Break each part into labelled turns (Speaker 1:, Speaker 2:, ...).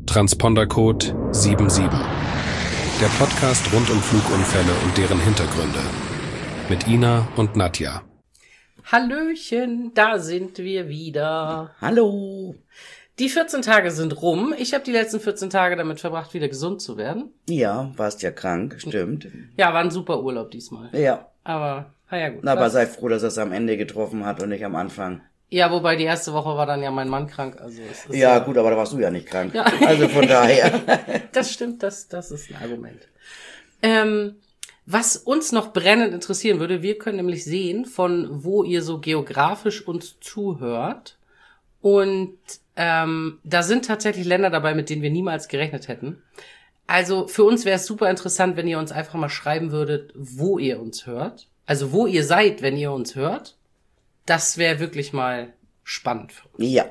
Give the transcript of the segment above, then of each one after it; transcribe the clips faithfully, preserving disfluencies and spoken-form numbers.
Speaker 1: Transpondercode sieben sieben. Der Podcast rund um Flugunfälle und deren Hintergründe. Mit Ina und Nadja.
Speaker 2: Hallöchen, da sind wir wieder.
Speaker 3: Hallo.
Speaker 2: Die vierzehn Tage sind rum. Ich habe die letzten vierzehn Tage damit verbracht, wieder gesund zu werden.
Speaker 3: Ja, warst ja krank, stimmt.
Speaker 2: Ja, war ein super Urlaub diesmal.
Speaker 3: Ja.
Speaker 2: Aber, naja gut.
Speaker 3: Na, aber sei froh, dass er es am Ende getroffen hat und nicht am Anfang.
Speaker 2: Ja, wobei die erste Woche war dann ja mein Mann krank. Also es ist
Speaker 3: ja, ja, gut, aber da warst du ja nicht krank.
Speaker 2: Ja.
Speaker 3: Also von daher.
Speaker 2: Das stimmt, das, das ist ein Argument. Ähm, was uns noch brennend interessieren würde, wir können nämlich sehen, von wo ihr so geografisch uns zuhört. Und ähm, da sind tatsächlich Länder dabei, mit denen wir niemals gerechnet hätten. Also für uns wäre es super interessant, wenn ihr uns einfach mal schreiben würdet, wo ihr uns hört. Also wo ihr seid, wenn ihr uns hört. Das wäre wirklich mal spannend für uns.
Speaker 3: Ja,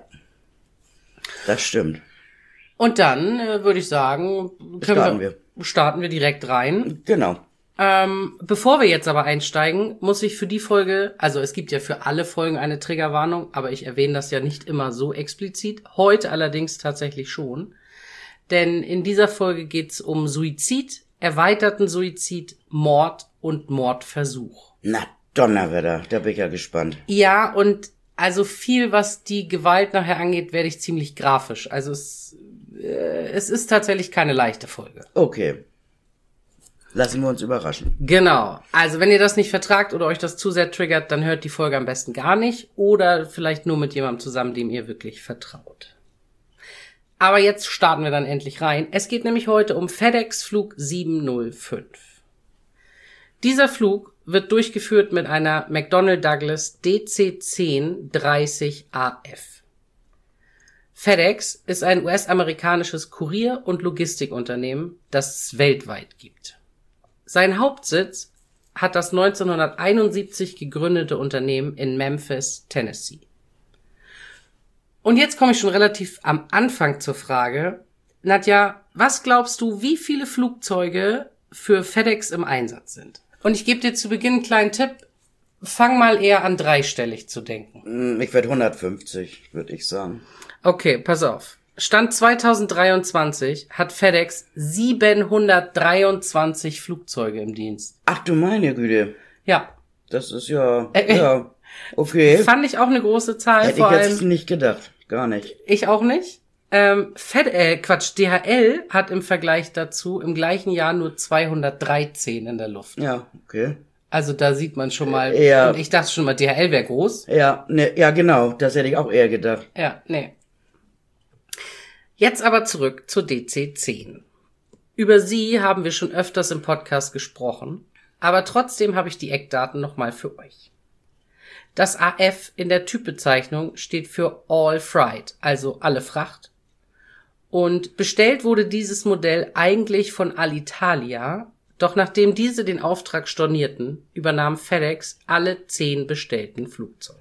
Speaker 3: das stimmt.
Speaker 2: Und dann äh, würde ich sagen, können
Speaker 3: starten
Speaker 2: wir,
Speaker 3: wir.
Speaker 2: starten wir direkt rein.
Speaker 3: Genau.
Speaker 2: Ähm, bevor wir jetzt aber einsteigen, muss ich für die Folge, also es gibt ja für alle Folgen eine Triggerwarnung, aber ich erwähne das ja nicht immer so explizit, heute allerdings tatsächlich schon. Denn in dieser Folge geht's um Suizid, erweiterten Suizid, Mord und Mordversuch.
Speaker 3: Na, Donnerwetter, da bin ich ja gespannt.
Speaker 2: Ja, und also viel, was die Gewalt nachher angeht, werde ich ziemlich grafisch. Also es, äh, es ist tatsächlich keine leichte Folge.
Speaker 3: Okay. Lassen wir uns überraschen.
Speaker 2: Genau. Also wenn ihr das nicht vertragt oder euch das zu sehr triggert, dann hört die Folge am besten gar nicht oder vielleicht nur mit jemandem zusammen, dem ihr wirklich vertraut. Aber jetzt starten wir dann endlich rein. Es geht nämlich heute um FedEx Flug sieben null fünf. Dieser Flug wird durchgeführt mit einer McDonnell Douglas D C zehn dreißig A F. FedEx ist ein U S-amerikanisches Kurier- und Logistikunternehmen, das es weltweit gibt. Sein Hauptsitz hat das neunzehnhunderteinundsiebzig gegründete Unternehmen in Memphis, Tennessee. Und jetzt komme ich schon relativ am Anfang zur Frage. Nadja, was glaubst du, wie viele Flugzeuge für FedEx im Einsatz sind? Und ich gebe dir zu Beginn einen kleinen Tipp. Fang mal eher an dreistellig zu denken.
Speaker 3: Ich werde hundertfünfzig, würde ich sagen.
Speaker 2: Okay, pass auf. Stand zweitausenddreiundzwanzig hat FedEx siebenhundertdreiundzwanzig Flugzeuge im Dienst.
Speaker 3: Ach du meine Güte.
Speaker 2: Ja.
Speaker 3: Das ist ja,
Speaker 2: Äh,
Speaker 3: ja, okay.
Speaker 2: Fand ich auch eine große Zahl.
Speaker 3: Hätte
Speaker 2: vor
Speaker 3: ich
Speaker 2: allem
Speaker 3: jetzt nicht gedacht. Gar nicht.
Speaker 2: Ich auch nicht. Ähm, Fed, äh, Quatsch, D H L hat im Vergleich dazu im gleichen Jahr nur zweihundertdreizehn in der Luft.
Speaker 3: Ja, okay.
Speaker 2: Also da sieht man schon mal,
Speaker 3: Äh, ja.
Speaker 2: und ich dachte schon mal, D H L wäre groß.
Speaker 3: Ja, ne, ja genau, das hätte ich auch eher gedacht.
Speaker 2: Ja, nee. Jetzt aber zurück zur D C zehn. Über sie haben wir schon öfters im Podcast gesprochen, aber trotzdem habe ich die Eckdaten nochmal für euch. Das A F in der Typbezeichnung steht für All Freight, also alle Fracht. Und bestellt wurde dieses Modell eigentlich von Alitalia, doch nachdem diese den Auftrag stornierten, übernahm FedEx alle zehn bestellten Flugzeuge.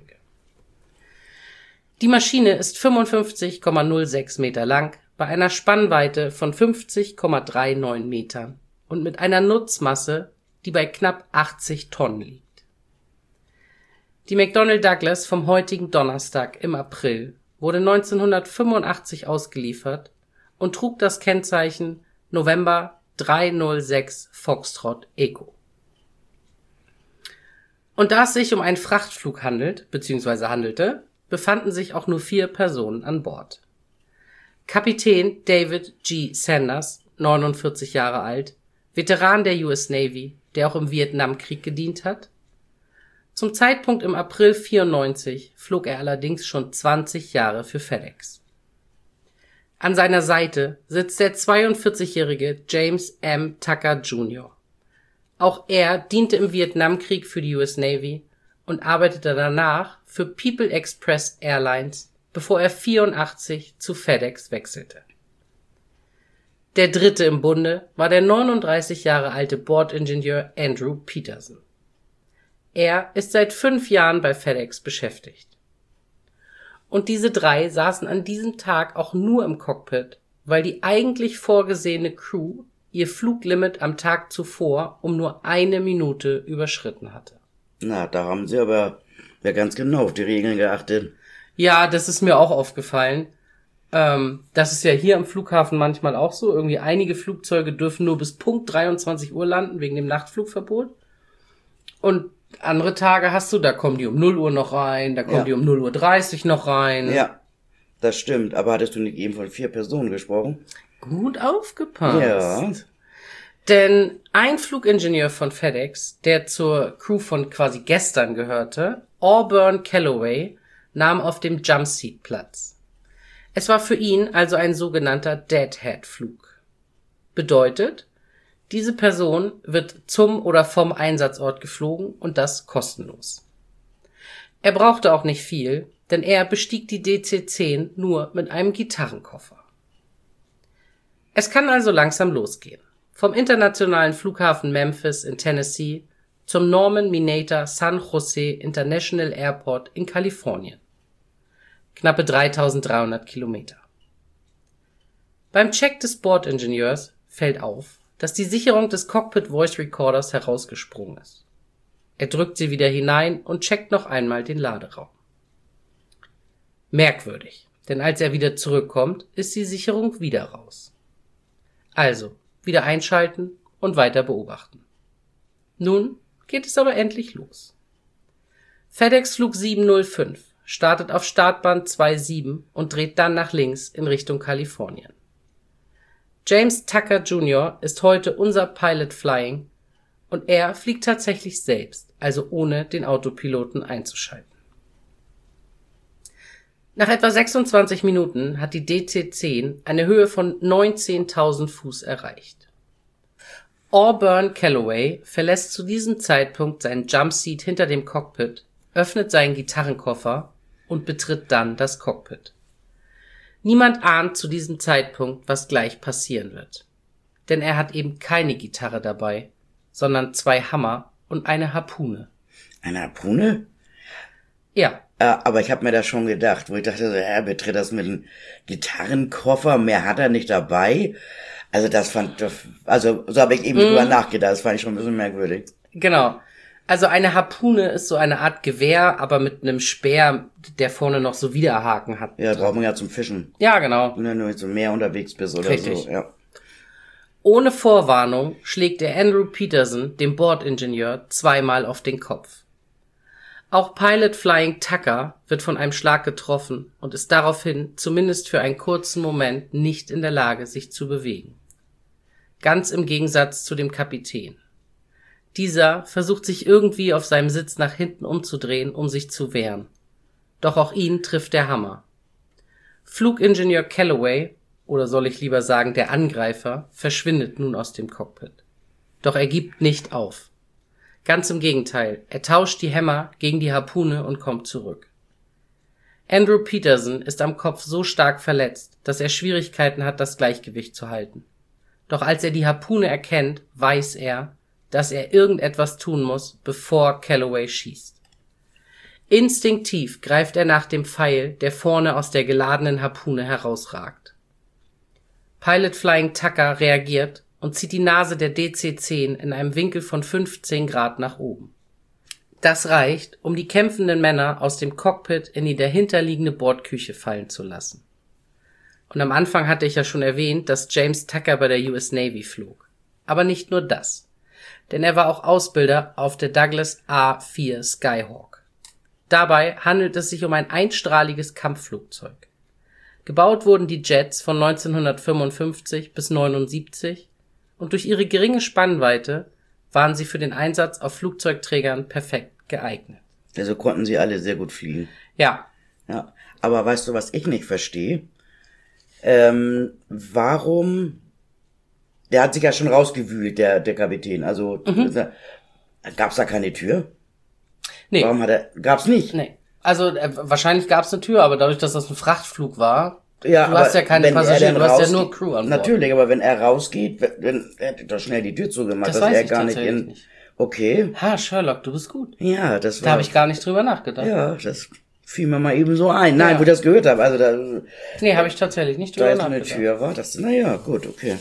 Speaker 2: Die Maschine ist fünfundfünfzig Komma null sechs Meter lang, bei einer Spannweite von fünfzig Komma neununddreißig Metern und mit einer Nutzmasse, die bei knapp achtzig Tonnen liegt. Die McDonnell Douglas vom heutigen Donnerstag im April wurde neunzehnhundertfünfundachtzig ausgeliefert und trug das Kennzeichen November drei null sechs Foxtrot Echo. Und da es sich um einen Frachtflug handelt, bzw. handelte, befanden sich auch nur vier Personen an Bord. Kapitän David G. Sanders, neunundvierzig Jahre alt, Veteran der U S Navy, der auch im Vietnamkrieg gedient hat. Zum Zeitpunkt im April vierundneunzig flog er allerdings schon zwanzig Jahre für FedEx. An seiner Seite sitzt der zweiundvierzigjährige James M. Tucker Junior Auch er diente im Vietnamkrieg für die U S Navy und arbeitete danach für People Express Airlines, bevor er vierundachtzig zu FedEx wechselte. Der dritte im Bunde war der neununddreißig Jahre alte Bordingenieur Andrew Peterson. Er ist seit fünf Jahren bei FedEx beschäftigt. Und diese drei saßen an diesem Tag auch nur im Cockpit, weil die eigentlich vorgesehene Crew ihr Fluglimit am Tag zuvor um nur eine Minute überschritten hatte.
Speaker 3: Na, da haben sie aber ja ganz genau auf die Regeln geachtet.
Speaker 2: Ja, das ist mir auch aufgefallen. Ähm, das ist ja hier am Flughafen manchmal auch so. Irgendwie einige Flugzeuge dürfen nur bis Punkt dreiundzwanzig Uhr landen, wegen dem Nachtflugverbot. Und andere Tage hast du, da kommen die um null Uhr noch rein, da kommen
Speaker 3: Ja.
Speaker 2: die um null Uhr dreißig noch rein.
Speaker 3: Ja, das stimmt. Aber hattest du nicht eben von vier Personen gesprochen?
Speaker 2: Gut aufgepasst.
Speaker 3: Ja.
Speaker 2: Denn ein Flugingenieur von FedEx, der zur Crew von quasi gestern gehörte, Auburn Calloway, nahm auf dem Jumpseat Platz. Es war für ihn also ein sogenannter Deadhead-Flug. Bedeutet, diese Person wird zum oder vom Einsatzort geflogen und das kostenlos. Er brauchte auch nicht viel, denn er bestieg die D C zehn nur mit einem Gitarrenkoffer. Es kann also langsam losgehen. Vom internationalen Flughafen Memphis in Tennessee zum Norman Mineta San Jose International Airport in Kalifornien. Knappe dreitausenddreihundert Kilometer. Beim Check des Bordingenieurs fällt auf, dass die Sicherung des Cockpit Voice Recorders herausgesprungen ist. Er drückt sie wieder hinein und checkt noch einmal den Laderaum. Merkwürdig, denn als er wieder zurückkommt, ist die Sicherung wieder raus. Also, wieder einschalten und weiter beobachten. Nun geht es aber endlich los. FedEx Flug sieben null fünf startet auf Startbahn zwei sieben und dreht dann nach links in Richtung Kalifornien. James Tucker Junior ist heute unser Pilot Flying und er fliegt tatsächlich selbst, also ohne den Autopiloten einzuschalten. Nach etwa sechsundzwanzig Minuten hat die D C zehn eine Höhe von neunzehntausend Fuß erreicht. Auburn Calloway verlässt zu diesem Zeitpunkt seinen Jumpseat hinter dem Cockpit, öffnet seinen Gitarrenkoffer und betritt dann das Cockpit. Niemand ahnt zu diesem Zeitpunkt, was gleich passieren wird. Denn er hat eben keine Gitarre dabei, sondern zwei Hammer und eine Harpune.
Speaker 3: Eine Harpune?
Speaker 2: Ja,
Speaker 3: Äh, aber ich habe mir das schon gedacht, wo ich dachte, so, er betritt das mit einem Gitarrenkoffer, mehr hat er nicht dabei. Also das fand, also so habe ich eben drüber nachgedacht, das fand ich schon ein bisschen merkwürdig.
Speaker 2: genau. Also eine Harpune ist so eine Art Gewehr, aber mit einem Speer, der vorne noch so Widerhaken hat.
Speaker 3: Ja, braucht man ja zum Fischen.
Speaker 2: Ja, genau.
Speaker 3: Wenn du nur zum Meer unterwegs bist oder
Speaker 2: Richtig.
Speaker 3: so. Ja.
Speaker 2: Ohne Vorwarnung schlägt der Andrew Peterson, dem Bordingenieur, zweimal auf den Kopf. Auch Pilot Flying Tucker wird von einem Schlag getroffen und ist daraufhin zumindest für einen kurzen Moment nicht in der Lage, sich zu bewegen. Ganz im Gegensatz zu dem Kapitän. Dieser versucht sich irgendwie auf seinem Sitz nach hinten umzudrehen, um sich zu wehren. Doch auch ihn trifft der Hammer. Flugingenieur Calloway, oder soll ich lieber sagen der Angreifer, verschwindet nun aus dem Cockpit. Doch er gibt nicht auf. Ganz im Gegenteil, er tauscht die Hämmer gegen die Harpune und kommt zurück. Andrew Peterson ist am Kopf so stark verletzt, dass er Schwierigkeiten hat, das Gleichgewicht zu halten. Doch als er die Harpune erkennt, weiß er, dass er irgendetwas tun muss, bevor Calloway schießt. Instinktiv greift er nach dem Pfeil, der vorne aus der geladenen Harpune herausragt. Pilot Flying Tucker reagiert und zieht die Nase der D C zehn in einem Winkel von fünfzehn Grad nach oben. Das reicht, um die kämpfenden Männer aus dem Cockpit in die dahinterliegende Bordküche fallen zu lassen. Und am Anfang hatte ich ja schon erwähnt, dass James Tucker bei der U S Navy flog. Aber nicht nur das. Denn er war auch Ausbilder auf der Douglas A vier Skyhawk. Dabei handelt es sich um ein einstrahliges Kampfflugzeug. Gebaut wurden die Jets von neunzehnhundertfünfundfünfzig bis neunundsiebzig und durch ihre geringe Spannweite waren sie für den Einsatz auf Flugzeugträgern perfekt geeignet.
Speaker 3: Also konnten sie alle sehr gut fliegen.
Speaker 2: Ja,
Speaker 3: Ja. Aber weißt du, was ich nicht verstehe? Ähm, warum... Der hat sich ja schon rausgewühlt, der, der Kapitän. Also, mhm. Gab's da keine Tür?
Speaker 2: nee,
Speaker 3: Warum hat er, gab's nicht?
Speaker 2: nee. Also äh, wahrscheinlich gab es eine Tür, aber dadurch, dass das ein Frachtflug war,
Speaker 3: Ja,
Speaker 2: du hast ja keine
Speaker 3: wenn er
Speaker 2: Passagiere,
Speaker 3: dann
Speaker 2: du hast ja
Speaker 3: rausgeht-
Speaker 2: nur Crew an Bord.
Speaker 3: Natürlich, aber wenn er rausgeht, dann hätte er doch schnell die Tür zugemacht,
Speaker 2: Das
Speaker 3: dass
Speaker 2: weiß
Speaker 3: er
Speaker 2: ich
Speaker 3: gar nicht
Speaker 2: tatsächlich
Speaker 3: in...
Speaker 2: nicht.
Speaker 3: Okay.
Speaker 2: Ha, Sherlock, du bist gut.
Speaker 3: Ja, das war...
Speaker 2: Da habe ich gar nicht drüber nachgedacht.
Speaker 3: Ja, das fiel mir mal eben so ein. Nein,
Speaker 2: Ja.
Speaker 3: wo ich das gehört habe. Also da,
Speaker 2: Nee, habe ich tatsächlich nicht
Speaker 3: da
Speaker 2: drüber
Speaker 3: ist eine
Speaker 2: nachgedacht.
Speaker 3: Tür, war das? Naja, gut, okay.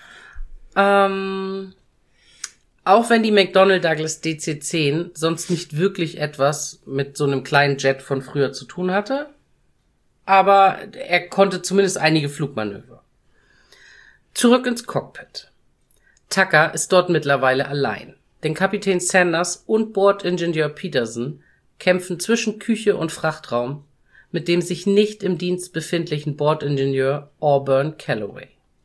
Speaker 2: Ähm, auch wenn die McDonnell Douglas D C zehn sonst nicht wirklich etwas mit so einem kleinen Jet von früher zu tun hatte, aber er konnte zumindest einige Flugmanöver. Zurück ins Cockpit. Tucker ist dort mittlerweile allein, denn Kapitän Sanders und Bordingenieur Peterson kämpfen zwischen Küche und Frachtraum mit dem sich nicht im Dienst befindlichen Bordingenieur Auburn Calloway.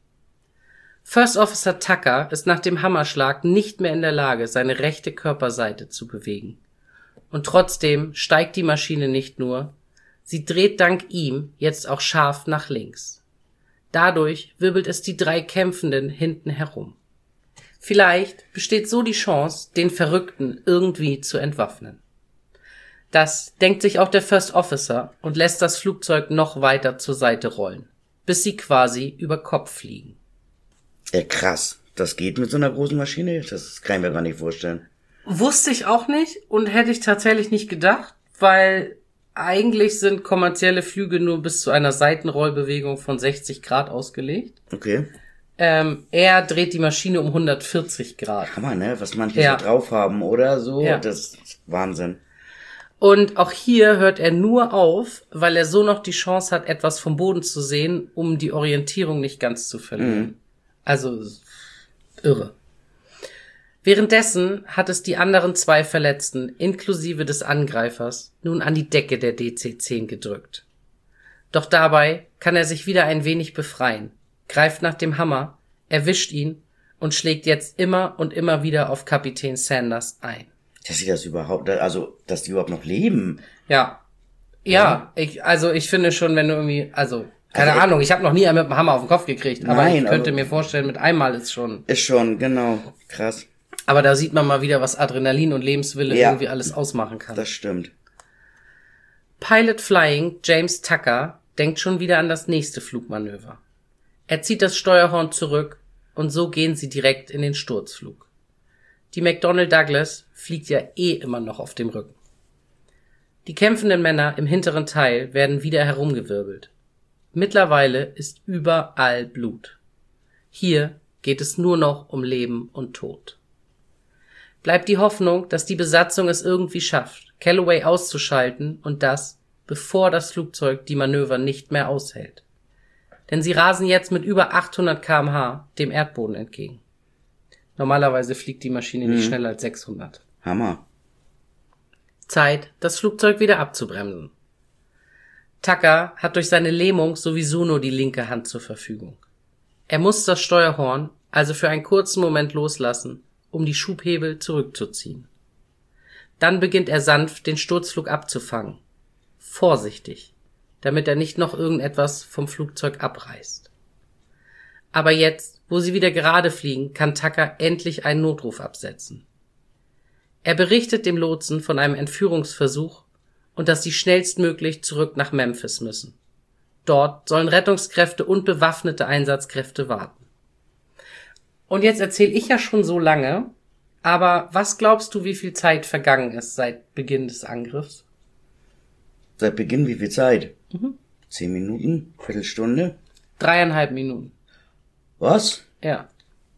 Speaker 2: First Officer Tucker ist nach dem Hammerschlag nicht mehr in der Lage, seine rechte Körperseite zu bewegen. Und trotzdem steigt die Maschine nicht nur, sie dreht dank ihm jetzt auch scharf nach links. Dadurch wirbelt es die drei Kämpfenden hinten herum. Vielleicht besteht so die Chance, den Verrückten irgendwie zu entwaffnen. Das denkt sich auch der First Officer und lässt das Flugzeug noch weiter zur Seite rollen, bis sie quasi über Kopf fliegen.
Speaker 3: Ja, krass. Das geht mit so einer großen Maschine? Das kann ich mir gar nicht vorstellen.
Speaker 2: Wusste ich auch nicht und hätte ich tatsächlich nicht gedacht, weil eigentlich sind kommerzielle Flüge nur bis zu einer Seitenrollbewegung von sechzig Grad ausgelegt.
Speaker 3: Okay.
Speaker 2: Ähm, er dreht die Maschine um hundertvierzig Grad.
Speaker 3: Hammer, ne? Was manche
Speaker 2: Ja.
Speaker 3: so drauf haben oder so.
Speaker 2: Ja.
Speaker 3: Das ist Wahnsinn.
Speaker 2: Und auch hier hört er nur auf, weil er so noch die Chance hat, etwas vom Boden zu sehen, um die Orientierung nicht ganz zu verlieren.
Speaker 3: Mhm.
Speaker 2: Also irre. Währenddessen hat es die anderen zwei Verletzten, inklusive des Angreifers, nun an die Decke der D C zehn gedrückt. Doch dabei kann er sich wieder ein wenig befreien, greift nach dem Hammer, erwischt ihn und schlägt jetzt immer und immer wieder auf Kapitän Sanders ein.
Speaker 3: Dass sie das überhaupt, also, dass die überhaupt noch leben.
Speaker 2: Ja. Ja, ich, also ich finde schon, wenn du irgendwie, also, keine
Speaker 3: Also,
Speaker 2: Ahnung, ich habe noch nie einen mit dem Hammer auf den Kopf gekriegt, aber
Speaker 3: Nein,
Speaker 2: ich könnte
Speaker 3: aber-
Speaker 2: mir vorstellen, mit einmal ist schon.
Speaker 3: Ist schon, genau. Krass.
Speaker 2: Aber da sieht man mal wieder, was Adrenalin und Lebenswille
Speaker 3: Ja.
Speaker 2: irgendwie alles ausmachen kann.
Speaker 3: Das stimmt.
Speaker 2: Pilot Flying James Tucker denkt schon wieder an das nächste Flugmanöver. Er zieht das Steuerhorn zurück und so gehen sie direkt in den Sturzflug. Die McDonnell Douglas fliegt ja eh immer noch auf dem Rücken. Die kämpfenden Männer im hinteren Teil werden wieder herumgewirbelt. Mittlerweile ist überall Blut. Hier geht es nur noch um Leben und Tod. Bleibt die Hoffnung, dass die Besatzung es irgendwie schafft, Calloway auszuschalten und das, bevor das Flugzeug die Manöver nicht mehr aushält. Denn sie rasen jetzt mit über achthundert Kilometer pro Stunde dem Erdboden entgegen. Normalerweise fliegt die Maschine nicht
Speaker 3: Mhm.
Speaker 2: schneller als sechshundert.
Speaker 3: Hammer.
Speaker 2: Zeit, das Flugzeug wieder abzubremsen. Tucker hat durch seine Lähmung sowieso nur die linke Hand zur Verfügung. Er muss das Steuerhorn also für einen kurzen Moment loslassen, um die Schubhebel zurückzuziehen. Dann beginnt er sanft, den Sturzflug abzufangen. Vorsichtig, damit er nicht noch irgendetwas vom Flugzeug abreißt. Aber jetzt, wo sie wieder gerade fliegen, kann Tucker endlich einen Notruf absetzen. Er berichtet dem Lotsen von einem Entführungsversuch und dass sie schnellstmöglich zurück nach Memphis müssen. Dort sollen Rettungskräfte und bewaffnete Einsatzkräfte warten. Und jetzt erzähle ich ja schon so lange, aber was glaubst du, wie viel Zeit vergangen ist seit Beginn des Angriffs?
Speaker 3: Seit Beginn wie viel Zeit?
Speaker 2: Mhm.
Speaker 3: Zehn Minuten? Viertelstunde?
Speaker 2: Dreieinhalb Minuten.
Speaker 3: Was?
Speaker 2: Ja.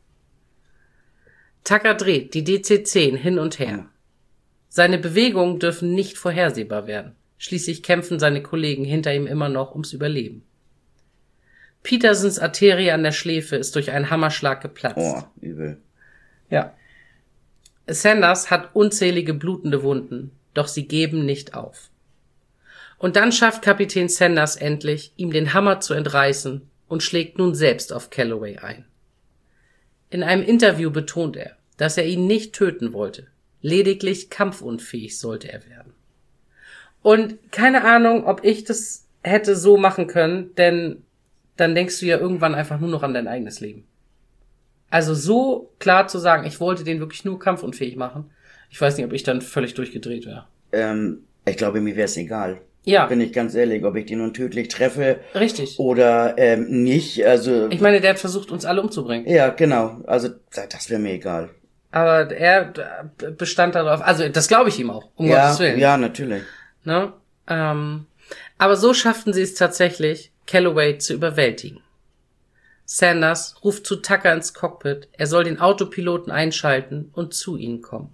Speaker 2: Tucker dreht die D C zehn hin und her. Seine Bewegungen dürfen nicht vorhersehbar werden. Schließlich kämpfen seine Kollegen hinter ihm immer noch ums Überleben. Petersons Arterie an der Schläfe ist durch einen Hammerschlag geplatzt.
Speaker 3: Oh, übel.
Speaker 2: Ja. Sanders hat unzählige blutende Wunden, doch sie geben nicht auf. Und dann schafft Kapitän Sanders endlich, ihm den Hammer zu entreißen und schlägt nun selbst auf Calloway ein. In einem Interview betont er, dass er ihn nicht töten wollte, lediglich kampfunfähig sollte er werden. Und keine Ahnung, ob ich das hätte so machen können, denn dann denkst du ja irgendwann einfach nur noch an dein eigenes Leben. Also so klar zu sagen, ich wollte den wirklich nur kampfunfähig machen, ich weiß nicht, ob ich dann völlig durchgedreht wäre.
Speaker 3: Ähm, ich glaube, mir wäre es egal.
Speaker 2: Ja.
Speaker 3: Bin ich ganz ehrlich, ob ich den nun tödlich treffe
Speaker 2: Richtig.
Speaker 3: oder ähm, nicht. Also
Speaker 2: Ich meine, der hat versucht, uns alle umzubringen.
Speaker 3: ja, genau. Also das wäre mir egal.
Speaker 2: Aber er bestand darauf, also das glaube ich ihm auch, um
Speaker 3: ja,
Speaker 2: Gottes Willen.
Speaker 3: ja, natürlich.
Speaker 2: Ne? Ähm, aber so schafften sie es tatsächlich, Calloway zu überwältigen. Sanders ruft zu Tucker ins Cockpit, er soll den Autopiloten einschalten und zu ihnen kommen.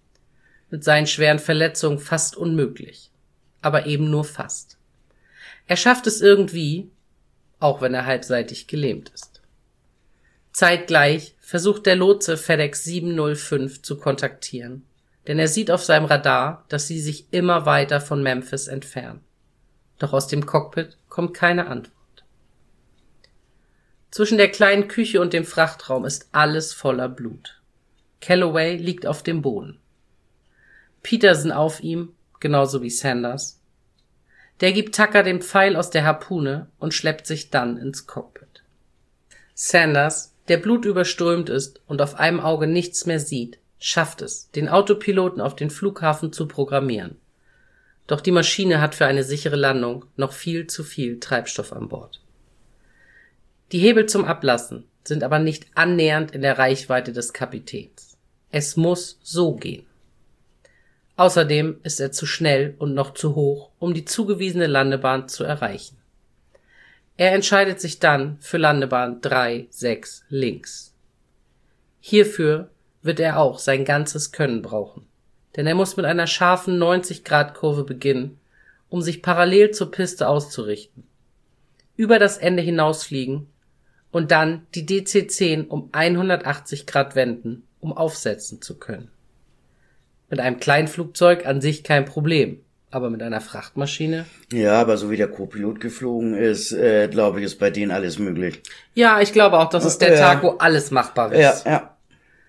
Speaker 2: Mit seinen schweren Verletzungen fast unmöglich. Aber eben nur fast. Er schafft es irgendwie, auch wenn er halbseitig gelähmt ist. Zeitgleich versucht der Lotse FedEx sieben null fünf zu kontaktieren, denn er sieht auf seinem Radar, dass sie sich immer weiter von Memphis entfernen. Doch aus dem Cockpit kommt keine Antwort. Zwischen der kleinen Küche und dem Frachtraum ist alles voller Blut. Calloway liegt auf dem Boden. Peterson auf ihm, genauso wie Sanders. Der gibt Tucker den Pfeil aus der Harpune und schleppt sich dann ins Cockpit. Sanders, der blutüberströmt ist und auf einem Auge nichts mehr sieht, schafft es, den Autopiloten auf den Flughafen zu programmieren. Doch die Maschine hat für eine sichere Landung noch viel zu viel Treibstoff an Bord. Die Hebel zum Ablassen sind aber nicht annähernd in der Reichweite des Kapitäns. Es muss so gehen. Außerdem ist er zu schnell und noch zu hoch, um die zugewiesene Landebahn zu erreichen. Er entscheidet sich dann für Landebahn drei sechs links. Hierfür wird er auch sein ganzes Können brauchen, denn er muss mit einer scharfen neunzig Grad Kurve beginnen, um sich parallel zur Piste auszurichten, über das Ende hinausfliegen und dann die D C zehn um hundertachtzig Grad wenden, um aufsetzen zu können. Mit einem Kleinflugzeug an sich kein Problem, aber mit einer Frachtmaschine?
Speaker 3: Ja, aber so wie der Co-Pilot geflogen ist, äh, glaube ich, ist bei denen alles möglich.
Speaker 2: Ja, ich glaube auch, das ist der
Speaker 3: ja.
Speaker 2: Tag, wo alles machbar ist.
Speaker 3: Ja, ja.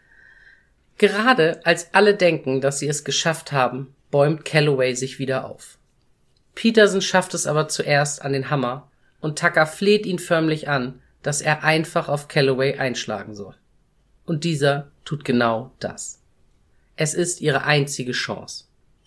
Speaker 2: Gerade als alle denken, dass sie es geschafft haben, bäumt Calloway sich wieder auf. Peterson schafft es aber zuerst an den Hammer und Tucker fleht ihn förmlich an, dass er einfach auf Calloway einschlagen soll. Und dieser tut genau das. Es ist ihre einzige Chance.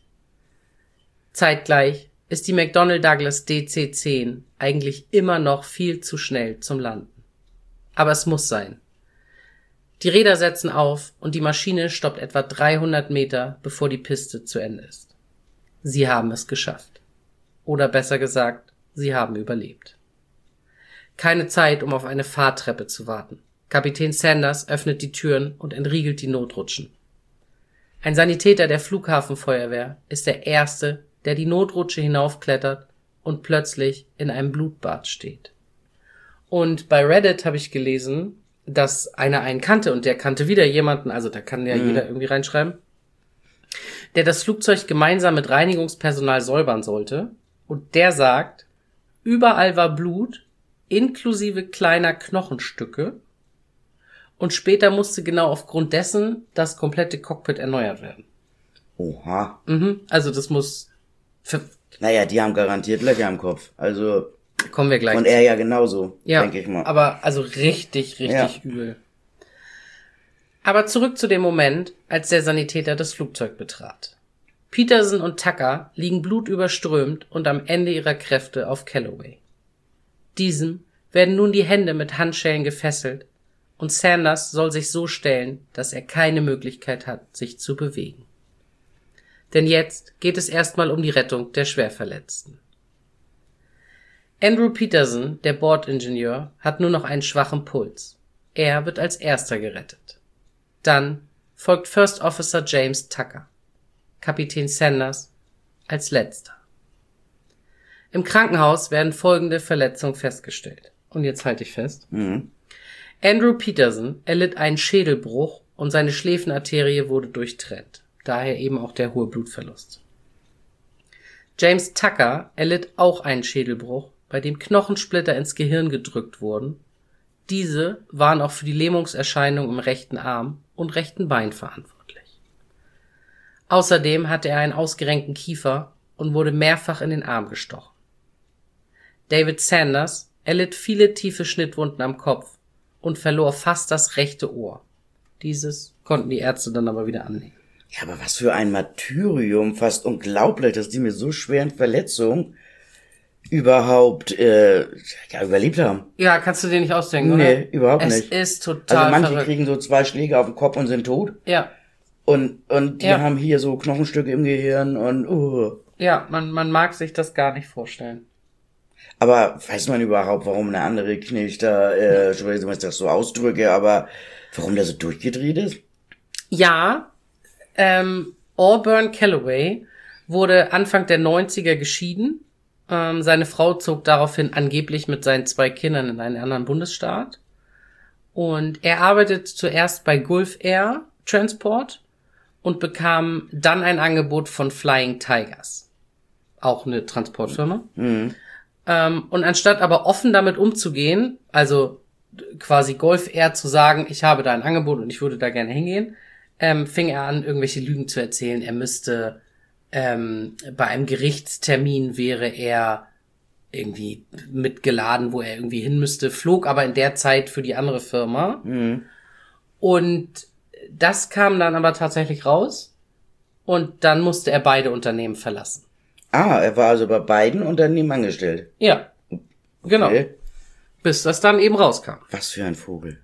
Speaker 2: Zeitgleich ist die McDonnell Douglas D C zehn eigentlich immer noch viel zu schnell zum Landen. Aber es muss sein. Die Räder setzen auf und die Maschine stoppt etwa dreihundert Meter, bevor die Piste zu Ende ist. Sie haben es geschafft. Oder besser gesagt, sie haben überlebt. Keine Zeit, um auf eine Fahrtreppe zu warten. Kapitän Sanders öffnet die Türen und entriegelt die Notrutschen. Ein Sanitäter der Flughafenfeuerwehr ist der Erste, der die Notrutsche hinaufklettert und plötzlich in einem Blutbad steht. Und bei Reddit habe ich gelesen, dass einer einen kannte und der kannte wieder jemanden, also da kann ja mhm. jeder irgendwie reinschreiben, der das Flugzeug gemeinsam mit Reinigungspersonal säubern sollte. Und der sagt, überall war Blut, inklusive kleiner Knochenstücke. Und später musste genau aufgrund dessen das komplette Cockpit erneuert werden.
Speaker 3: Oha.
Speaker 2: Mhm, also das muss... Für
Speaker 3: naja, die haben garantiert Löcher im Kopf. Also...
Speaker 2: Kommen wir gleich.
Speaker 3: Und er ja genauso,
Speaker 2: ja,
Speaker 3: denke ich mal.
Speaker 2: Aber also richtig, richtig ja. übel. Aber zurück zu dem Moment, als der Sanitäter das Flugzeug betrat. Peterson und Tucker liegen blutüberströmt und am Ende ihrer Kräfte auf Calloway. Diesem werden nun die Hände mit Handschellen gefesselt und Sanders soll sich so stellen, dass er keine Möglichkeit hat, sich zu bewegen. Denn jetzt geht es erstmal um die Rettung der Schwerverletzten. Andrew Peterson, der Bordingenieur, hat nur noch einen schwachen Puls. Er wird als erster gerettet. Dann folgt First Officer James Tucker. Kapitän Sanders als letzter. Im Krankenhaus werden folgende Verletzungen festgestellt. Und jetzt halte ich fest.
Speaker 3: Mhm.
Speaker 2: Andrew Peterson erlitt einen Schädelbruch und seine Schläfenarterie wurde durchtrennt. Daher eben auch der hohe Blutverlust. James Tucker erlitt auch einen Schädelbruch, bei dem Knochensplitter ins Gehirn gedrückt wurden. Diese waren auch für die Lähmungserscheinung im rechten Arm und rechten Bein verantwortlich. Außerdem hatte er einen ausgerenkten Kiefer und wurde mehrfach in den Arm gestochen. David Sanders erlitt viele tiefe Schnittwunden am Kopf und verlor fast das rechte Ohr. Dieses konnten die Ärzte dann aber wieder annehmen.
Speaker 3: Ja, aber was für ein Martyrium, fast unglaublich, dass die mit so schweren Verletzungen überhaupt äh, ja, überlebt haben.
Speaker 2: Ja, kannst du dir nicht ausdenken,
Speaker 3: nee,
Speaker 2: oder?
Speaker 3: Nee, überhaupt
Speaker 2: es
Speaker 3: nicht.
Speaker 2: Es ist total
Speaker 3: Also manche
Speaker 2: verrückt.
Speaker 3: kriegen so zwei Schläge auf den Kopf und sind tot.
Speaker 2: Ja.
Speaker 3: Und und die
Speaker 2: ja.
Speaker 3: haben hier so Knochenstücke im Gehirn und uh.
Speaker 2: Ja, man man mag sich das gar nicht vorstellen.
Speaker 3: Aber weiß man überhaupt, warum eine andere Knecht da, äh, Entschuldigung, wenn ich das so ausdrücke, aber warum der so durchgedreht ist?
Speaker 2: Ja, ähm, Auburn Calloway wurde Anfang der neunziger geschieden Ähm, seine Frau zog daraufhin angeblich mit seinen zwei Kindern in einen anderen Bundesstaat. Und er arbeitet zuerst bei Gulf Air Transport und bekam dann ein Angebot von Flying Tigers. Auch eine Transportfirma. Mhm. Ähm, und anstatt aber offen damit umzugehen, also quasi Gulf Air zu sagen, ich habe da ein Angebot und ich würde da gerne hingehen, ähm, fing er an, irgendwelche Lügen zu erzählen. Er müsste ähm, bei einem Gerichtstermin wäre er irgendwie mitgeladen, wo er irgendwie hin müsste, flog aber in der Zeit für die andere Firma. Mhm. Und das kam dann aber tatsächlich raus und dann musste er beide Unternehmen verlassen.
Speaker 3: Ah, er war also bei beiden Unternehmen angestellt.
Speaker 2: Ja, okay. Genau. Bis das dann eben rauskam.
Speaker 3: Was für ein Vogel.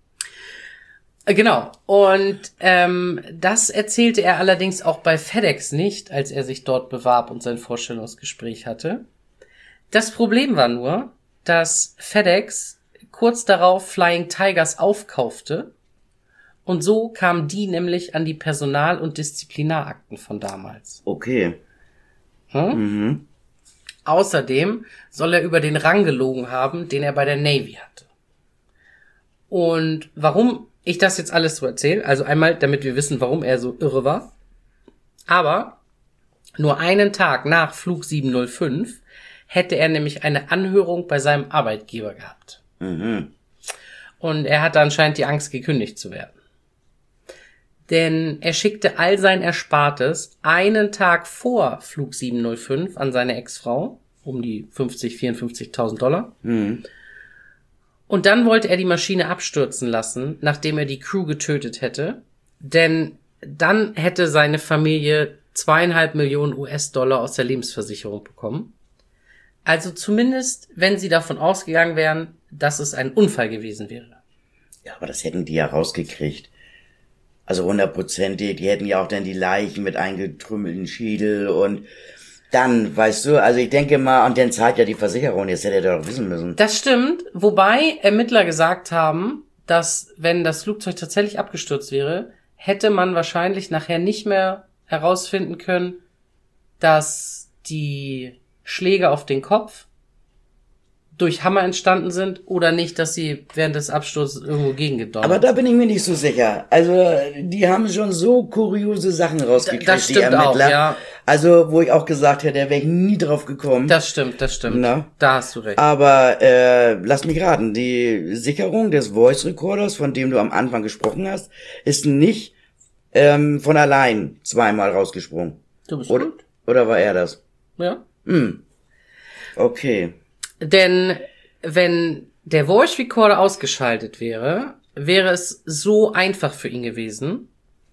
Speaker 2: Genau. Und ähm, das erzählte er allerdings auch bei FedEx nicht, als er sich dort bewarb und sein Vorstellungsgespräch hatte. Das Problem war nur, dass FedEx kurz darauf Flying Tigers aufkaufte und so kamen die nämlich an die Personal- und Disziplinarakten von damals.
Speaker 3: Okay.
Speaker 2: Hm? Mhm. Außerdem soll er über den Rang gelogen haben, den er bei der Navy hatte. Und warum ich das jetzt alles so erzähle, also einmal, damit wir wissen, warum er so irre war, aber nur einen Tag nach Flug sieben null fünf hätte er nämlich eine Anhörung bei seinem Arbeitgeber gehabt. Mhm. Und er hatte anscheinend die Angst, gekündigt zu werden. Denn er schickte all sein Erspartes einen Tag vor Flug sieben null fünf an seine Ex-Frau, um die fünfzig, vierundfünfzigtausend Dollar. Mhm. Und dann wollte er die Maschine abstürzen lassen, nachdem er die Crew getötet hätte. Denn dann hätte seine Familie zweieinhalb Millionen U S-Dollar aus der Lebensversicherung bekommen. Also zumindest, wenn sie davon ausgegangen wären, dass es ein Unfall gewesen wäre.
Speaker 3: Ja, aber das hätten die ja rausgekriegt. Also hundertprozentig, die hätten ja auch dann die Leichen mit eingetrümmelten Schädel und dann, weißt du, also ich denke mal, und dann zahlt ja die Versicherung, jetzt hätte er doch wissen müssen.
Speaker 2: Das stimmt, wobei Ermittler gesagt haben, dass wenn das Flugzeug tatsächlich abgestürzt wäre, hätte man wahrscheinlich nachher nicht mehr herausfinden können, dass die Schläge auf den Kopf durch Hammer entstanden sind oder nicht, dass sie während des Absturzes irgendwo gegengedonnert.
Speaker 3: Aber da bin ich mir nicht so sicher. Also die haben schon so kuriose Sachen rausgekriegt,
Speaker 2: das stimmt, die Ermittler. Auch, ja.
Speaker 3: Also wo ich auch gesagt hätte, da wäre ich nie drauf gekommen.
Speaker 2: Das stimmt, das stimmt. Na? Da hast du recht.
Speaker 3: Aber äh, lass mich raten, die Sicherung des Voice Recorders, von dem du am Anfang gesprochen hast, ist nicht ähm, von allein zweimal rausgesprungen.
Speaker 2: Du bist
Speaker 3: oder,
Speaker 2: gut.
Speaker 3: Oder war er das?
Speaker 2: Ja.
Speaker 3: Hm. Okay.
Speaker 2: Denn wenn der Voice Recorder ausgeschaltet wäre, wäre es so einfach für ihn gewesen.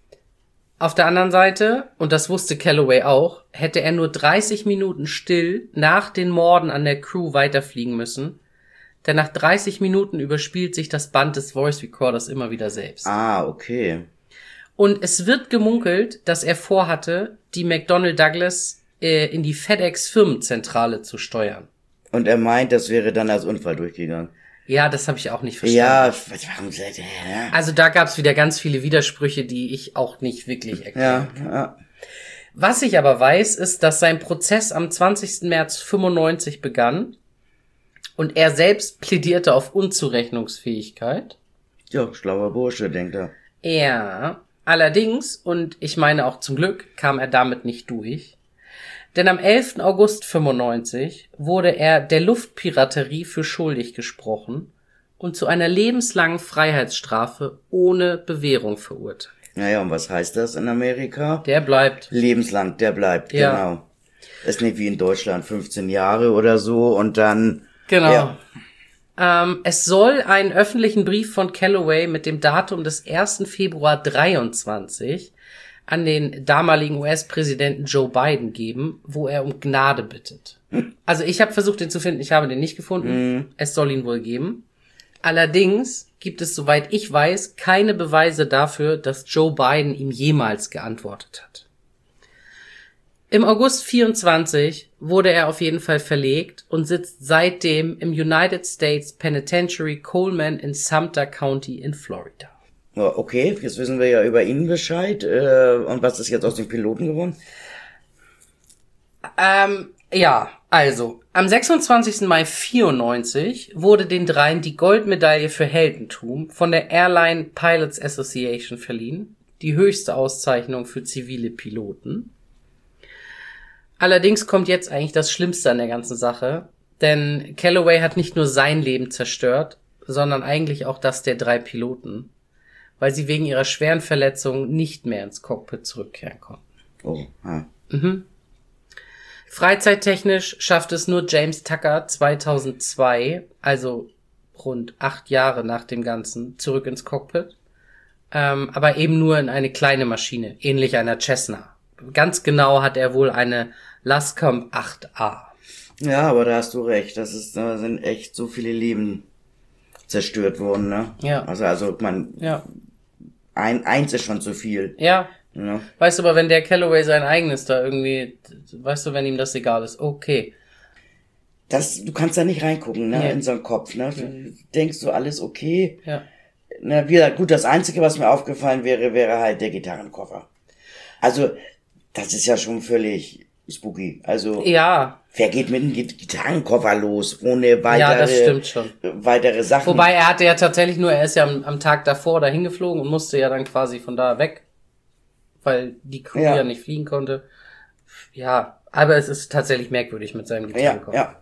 Speaker 2: Auf der anderen Seite, und das wusste Calloway auch, hätte er nur dreißig Minuten still nach den Morden an der Crew weiterfliegen müssen. Denn nach dreißig Minuten überspielt sich das Band des Voice Recorders immer wieder selbst.
Speaker 3: Ah, okay.
Speaker 2: Und es wird gemunkelt, dass er vorhatte, die McDonnell Douglas äh, in die FedEx-Firmenzentrale zu steuern.
Speaker 3: Und er meint, das wäre dann als Unfall durchgegangen.
Speaker 2: Ja, das habe ich auch nicht verstanden.
Speaker 3: Ja, warum seid ihr? Ja.
Speaker 2: Also da gab's wieder ganz viele Widersprüche, die ich auch nicht wirklich erklären
Speaker 3: ja,
Speaker 2: kann.
Speaker 3: Ja.
Speaker 2: Was ich aber weiß, ist, dass sein Prozess am zwanzigsten März fünfundneunzig begann und er selbst plädierte auf Unzurechnungsfähigkeit.
Speaker 3: Ja, schlauer Bursche, denkt er.
Speaker 2: Ja, allerdings, und ich meine auch zum Glück, kam er damit nicht durch. Denn am elften August fünfundneunzig wurde er der Luftpiraterie für schuldig gesprochen und zu einer lebenslangen Freiheitsstrafe ohne Bewährung verurteilt.
Speaker 3: Naja, und was heißt das in Amerika?
Speaker 2: Der bleibt.
Speaker 3: Lebenslang, der bleibt,
Speaker 2: ja.
Speaker 3: Genau. Ist nicht wie in Deutschland fünfzehn Jahre oder so und dann...
Speaker 2: Genau.
Speaker 3: Ja.
Speaker 2: Ähm, es soll einen öffentlichen Brief von Calloway mit dem Datum des ersten Februar dreiundzwanzig an den damaligen U S-Präsidenten Joe Biden geben, wo er um Gnade bittet. Hm. Also ich habe versucht, den zu finden, ich habe den nicht gefunden. Hm. Es soll ihn wohl geben. Allerdings gibt es, soweit ich weiß, keine Beweise dafür, dass Joe Biden ihm jemals geantwortet hat. Im August vierundzwanzig wurde er auf jeden Fall verlegt und sitzt seitdem im United States Penitentiary Coleman in Sumter County in Florida.
Speaker 3: Okay, jetzt wissen wir ja über ihn Bescheid. Äh, und was ist jetzt aus dem Piloten geworden?
Speaker 2: Ähm, ja, also, Am sechsundzwanzigsten Mai vierundneunzig wurde den dreien die Goldmedaille für Heldentum von der Airline Pilots Association verliehen, die höchste Auszeichnung für zivile Piloten. Allerdings kommt jetzt eigentlich das Schlimmste an der ganzen Sache, denn Calloway hat nicht nur sein Leben zerstört, sondern eigentlich auch das der drei Piloten, weil sie wegen ihrer schweren Verletzungen nicht mehr ins Cockpit zurückkehren konnten.
Speaker 3: Oh, ah.
Speaker 2: Mhm. Freizeittechnisch schafft es nur James Tucker zweitausendzwei, also rund acht Jahre nach dem Ganzen, zurück ins Cockpit. Ähm, aber eben nur in eine kleine Maschine, ähnlich einer Cessna. Ganz genau hat er wohl eine Lascombe acht A.
Speaker 3: Ja, aber da hast du recht. Das ist, da sind echt so viele Leben zerstört worden, ne?
Speaker 2: Ja.
Speaker 3: Also, also, man,
Speaker 2: Ja.
Speaker 3: ein, eins ist schon zu viel.
Speaker 2: Ja.
Speaker 3: Ja.
Speaker 2: Weißt du, aber wenn der Calloway sein eigenes da irgendwie, weißt du, wenn ihm das egal ist, okay.
Speaker 3: Das, du kannst da nicht reingucken, ne,
Speaker 2: Nee.
Speaker 3: in so einen Kopf, ne? Du denkst du, alles okay?
Speaker 2: Ja.
Speaker 3: Na, wie gesagt, gut, das Einzige, was mir aufgefallen wäre, wäre halt der Gitarrenkoffer. Also, das ist ja schon völlig spooky. Also,
Speaker 2: Ja.
Speaker 3: wer geht mit einem Git- Gitarrenkoffer los, ohne weitere,
Speaker 2: Ja, das stimmt schon.
Speaker 3: weitere Sachen?
Speaker 2: Wobei er hatte ja tatsächlich nur, er ist ja am, am Tag davor dahin geflogen und musste ja dann quasi von da weg, weil die Crew ja,
Speaker 3: Ja.
Speaker 2: nicht fliegen konnte. Ja, aber es ist tatsächlich merkwürdig mit seinem
Speaker 3: ja,
Speaker 2: Gitarrenkoffer.
Speaker 3: ja.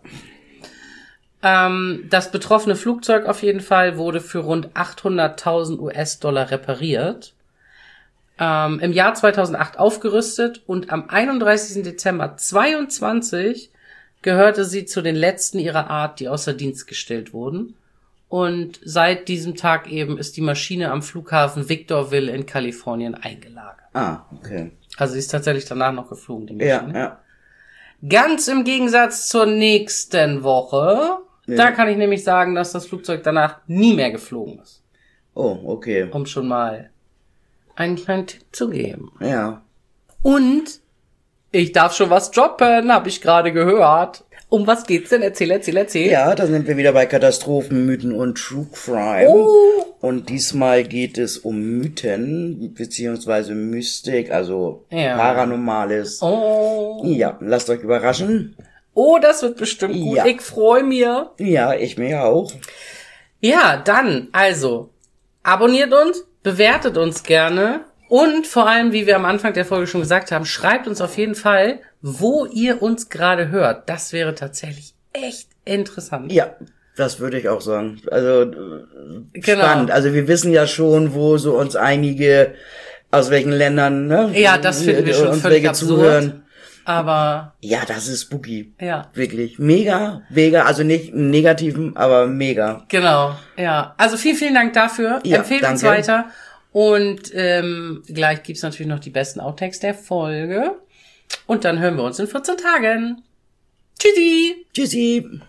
Speaker 2: Ähm, das betroffene Flugzeug auf jeden Fall wurde für rund achthunderttausend US-Dollar repariert. Ähm, im Jahr zweitausendacht aufgerüstet und am einunddreißigsten Dezember zweiundzwanzig gehörte sie zu den letzten ihrer Art, die außer Dienst gestellt wurden. Und seit diesem Tag eben ist die Maschine am Flughafen Victorville in Kalifornien eingelagert.
Speaker 3: Ah, okay.
Speaker 2: Also sie ist tatsächlich danach noch geflogen, die
Speaker 3: Ja,
Speaker 2: Maschine.
Speaker 3: ja.
Speaker 2: Ganz im Gegensatz zur nächsten Woche.
Speaker 3: Ja.
Speaker 2: Da kann ich nämlich sagen, dass das Flugzeug danach nie mehr geflogen ist.
Speaker 3: Oh, okay.
Speaker 2: Um schon mal einen kleinen Tipp zu geben.
Speaker 3: Ja.
Speaker 2: Und ich darf schon was droppen, habe ich gerade gehört. Um was geht's denn? Erzähl, erzähl, erzähl.
Speaker 3: Ja, da sind wir wieder bei Katastrophen, Mythen und True Crime.
Speaker 2: Oh.
Speaker 3: Und diesmal geht es um Mythen, beziehungsweise Mystik, also
Speaker 2: Ja.
Speaker 3: Paranormales.
Speaker 2: Oh.
Speaker 3: Ja, lasst euch überraschen.
Speaker 2: Oh, das wird bestimmt gut.
Speaker 3: Ja.
Speaker 2: Ich freue mich.
Speaker 3: Ja, ich mir auch.
Speaker 2: Ja, dann, also, abonniert uns, bewertet uns gerne und vor allem, wie wir am Anfang der Folge schon gesagt haben, schreibt uns auf jeden Fall, wo ihr uns gerade hört. Das wäre tatsächlich echt interessant.
Speaker 3: Ja, das würde ich auch sagen. Also, äh,
Speaker 2: Genau.
Speaker 3: spannend. Also wir wissen ja schon, wo so uns einige, aus welchen Ländern, ne?
Speaker 2: Ja, das finden wir schon
Speaker 3: uns
Speaker 2: völlig
Speaker 3: welche
Speaker 2: absurd.
Speaker 3: zuhören.
Speaker 2: Aber,
Speaker 3: Ja, das ist spooky.
Speaker 2: ja.
Speaker 3: Wirklich. Mega, mega, also nicht im Negativen, aber mega.
Speaker 2: Genau, ja. Also vielen, vielen Dank dafür.
Speaker 3: Ja,
Speaker 2: Empfehlt uns
Speaker 3: danke.
Speaker 2: weiter. Und ähm, gleich gibt's natürlich noch die besten Outtakes der Folge. Und dann hören wir uns in vierzehn Tagen. Tschüssi!
Speaker 3: Tschüssi.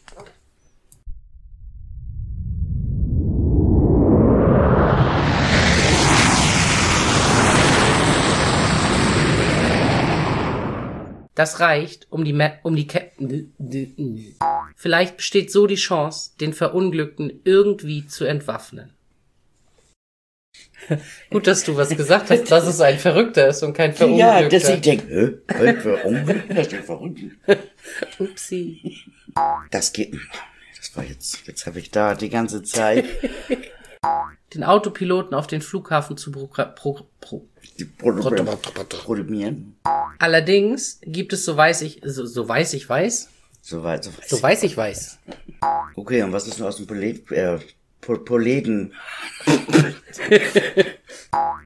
Speaker 2: Das reicht, um die Ma um die Ke Vielleicht besteht so die Chance, den Verunglückten irgendwie zu entwaffnen. Gut, dass du was gesagt hast, dass es ein Verrückter ist und kein Verunglückter.
Speaker 3: Ja, deswegen denke ich, hä? Verunglückt? Das steht verrückt.
Speaker 2: Upsi.
Speaker 3: Das geht. Das war jetzt, jetzt habe ich da die ganze Zeit.
Speaker 2: Den Autopiloten auf den Flughafen zu pro pro pro
Speaker 3: Die Produmieren.
Speaker 2: Allerdings gibt es, so weiß ich, so, so weiß ich weiß,
Speaker 3: Soweit, so weit.
Speaker 2: so weiß ich weiß.
Speaker 3: Okay, und was ist nur aus dem Polet, äh, Pol- Poleten?